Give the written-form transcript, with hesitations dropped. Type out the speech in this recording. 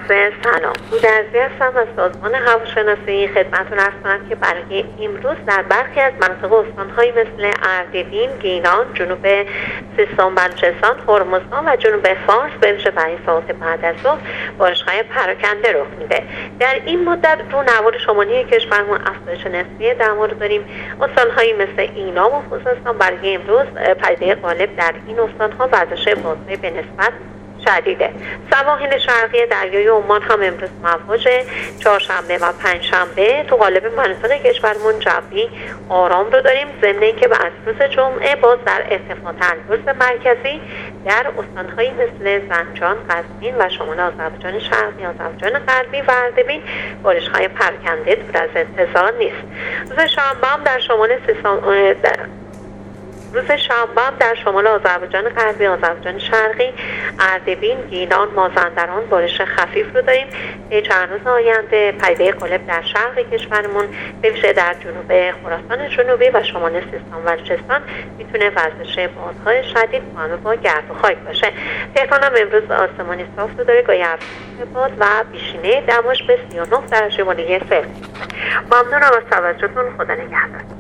عرض سلام. بودرزی هستم از سازمان هواشناسی. خدمتتون عرض کنم که برای امروز در برخی از مناطق استان‌هایی مثل اردبیل، گیلان، جنوب سیستان، بلوچستان، هرمزگان و جنوب فارس به ویژه برای ساعات بعد از ظهر بارش‌های پراکنده رخ میده. در این مدت رونوار شمالی کشورمون افزایش نسبی دما رو داریم. استان‌هایی مثل ایلام و خوزستان برای امروز پدیده غالب در این استان‌ها وزش بازهای به نسبت شدیده. سواحل شرقی دریای عمان هم امروز مواجه. چهارشنبه و پنجشنبه تو قالب مناطق کشورمون جوی آرام رو داریم، ضمن اینکه بعد روز جمعه باز در ارتفاع البرز مرکزی در استان‌هایی مثل زنجان، قزوین و شمال آذربایجان شرقی، آذربایجان غربی و اردبیل بارش‌های پراکنده دور از انتظار نیست. روز شنبه هم در شمال سیستان در شمال آذربایجان غربی، آذربایجان شرقی، اردبیل، گیلان، مازندران بارش خفیف رو داریم. چند روز آینده پدیده غالب در شرق کشورمون به ویژه در جنوب خراسان جنوبی و شمال سیستان و بلوچستان میتونه وزش بادهای شدید همراه با گرد و خاک باشه. تهران هم امروز آسمانی صاف رو داره، گاهی افزایش باد و بیشینه دماش به 39 درجه مایل سلسیوس. ممنونم از توجهتون. خدا نگهدار.